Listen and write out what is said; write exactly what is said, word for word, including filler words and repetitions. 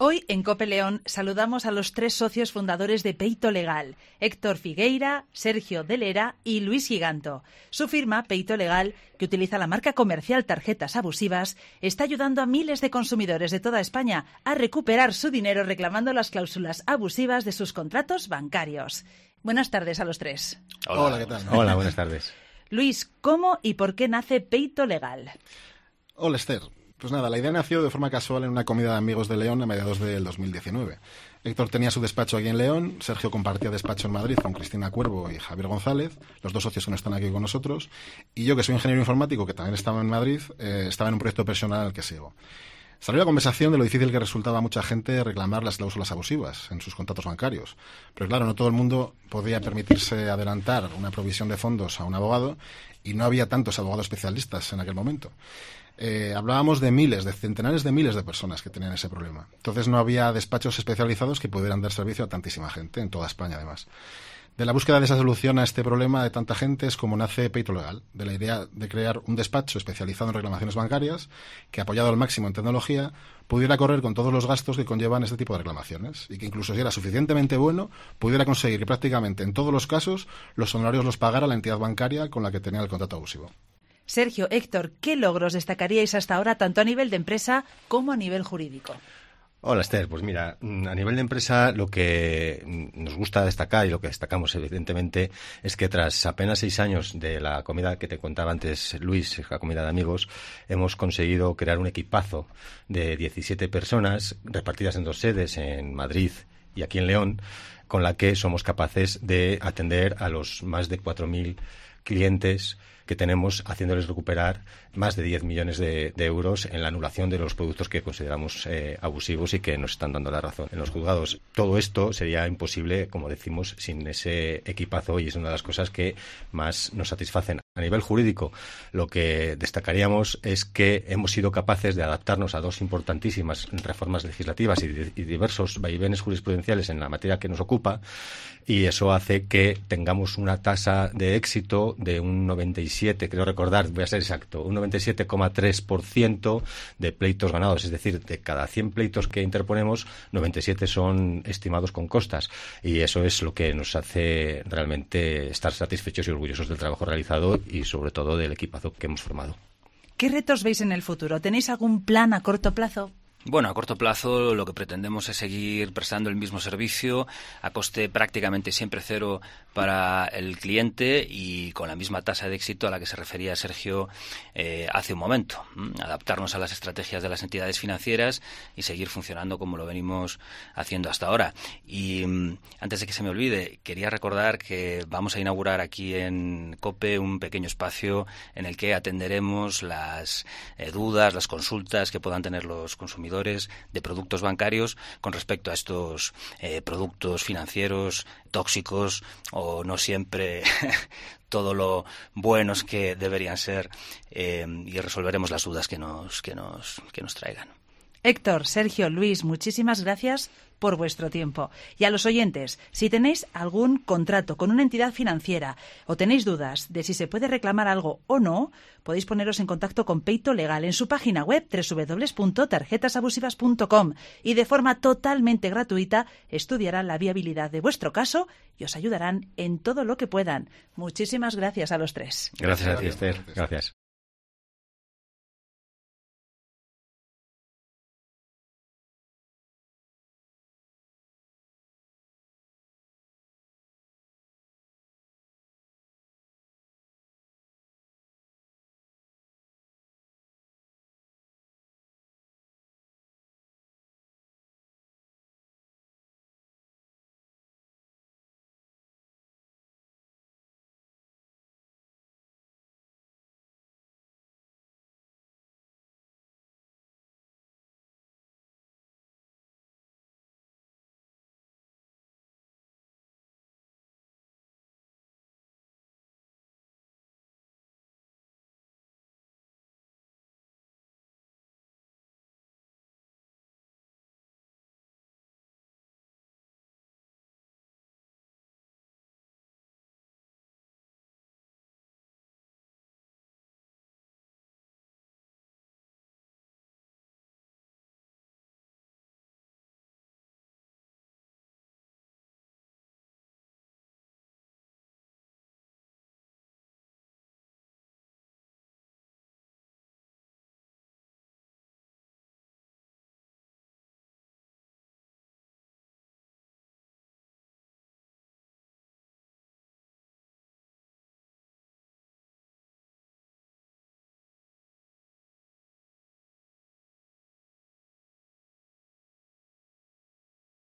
Hoy en COPE León saludamos a los tres socios fundadores de Peito Legal, Héctor Figueira, Sergio Delera y Luis Giganto. Su firma, Peito Legal, que utiliza la marca comercial Tarjetas Abusivas, está ayudando a miles de consumidores de toda España a recuperar su dinero reclamando las cláusulas abusivas de sus contratos bancarios. Buenas tardes a los tres. Hola, Hola ¿qué tal? Hola, buenas tardes. Luis, ¿cómo y por qué nace Peito Legal? Hola, Esther. Pues nada, la idea nació de forma casual en una comida de amigos de León a mediados del dos mil diecinueve. Héctor tenía su despacho aquí en León, Sergio compartía despacho en Madrid con Cristina Cuervo y Javier González, los dos socios que no están aquí con nosotros, y yo, que soy ingeniero informático, que también estaba en Madrid, eh, estaba en un proyecto personal al que sigo. Salió la conversación de lo difícil que resultaba a mucha gente reclamar las cláusulas abusivas en sus contratos bancarios. Pero claro, no todo el mundo podía permitirse adelantar una provisión de fondos a un abogado y no había tantos abogados especialistas en aquel momento. Eh, hablábamos de miles, de centenares de miles de personas que tenían ese problema. Entonces no había despachos especializados que pudieran dar servicio a tantísima gente, en toda España además. De la búsqueda de esa solución a este problema de tanta gente es como nace Peito Legal, de la idea de crear un despacho especializado en reclamaciones bancarias que, apoyado al máximo en tecnología, pudiera correr con todos los gastos que conllevan este tipo de reclamaciones y que, incluso si era suficientemente bueno, pudiera conseguir que prácticamente en todos los casos los honorarios los pagara la entidad bancaria con la que tenía el contrato abusivo. Sergio, Héctor, ¿qué logros destacaríais hasta ahora tanto a nivel de empresa como a nivel jurídico? Hola, Esther. Pues mira, a nivel de empresa lo que nos gusta destacar y lo que destacamos evidentemente es que tras apenas seis años de la comida que te contaba antes Luis, la comida de amigos, hemos conseguido crear un equipazo de diecisiete personas repartidas en dos sedes, en Madrid y aquí en León, con la que somos capaces de atender a los más de cuatro mil clientes que tenemos, haciéndoles recuperar más de diez millones de, de euros en la anulación de los productos que consideramos eh, abusivos y que nos están dando la razón en los juzgados. Todo esto sería imposible, como decimos, sin ese equipazo, y es una de las cosas que más nos satisfacen. A nivel jurídico, lo que destacaríamos es que hemos sido capaces de adaptarnos a dos importantísimas reformas legislativas y, de, y diversos vaivenes jurisprudenciales en la materia que nos ocupa, y eso hace que tengamos una tasa de éxito de un noventa y siete, creo recordar, voy a ser exacto, un noventa y siete coma tres por ciento de pleitos ganados, es decir, de cada cien pleitos que interponemos, noventa y siete son estimados con costas, y eso es lo que nos hace realmente estar satisfechos y orgullosos del trabajo realizado y sobre todo del equipazo que hemos formado. ¿Qué retos veis en el futuro? ¿Tenéis algún plan a corto plazo? Bueno, a corto plazo lo que pretendemos es seguir prestando el mismo servicio a coste prácticamente siempre cero para el cliente y con la misma tasa de éxito a la que se refería Sergio eh, hace un momento. ¿Mm? Adaptarnos a las estrategias de las entidades financieras y seguir funcionando como lo venimos haciendo hasta ahora. Y mm, antes de que se me olvide, quería recordar que vamos a inaugurar aquí en COPE un pequeño espacio en el que atenderemos las eh, dudas, las consultas que puedan tener los consumidores de productos bancarios con respecto a estos eh, productos financieros tóxicos o no siempre todo lo buenos que deberían ser, eh, y resolveremos las dudas que nos, que nos, que nos traigan. Héctor, Sergio, Luis, muchísimas gracias por vuestro tiempo. Y a los oyentes, si tenéis algún contrato con una entidad financiera o tenéis dudas de si se puede reclamar algo o no, podéis poneros en contacto con Peito Legal en su página web doble u doble u doble u punto tarjetas abusivas punto com y de forma totalmente gratuita estudiarán la viabilidad de vuestro caso y os ayudarán en todo lo que puedan. Muchísimas gracias a los tres. Gracias a ti, Esther. Gracias.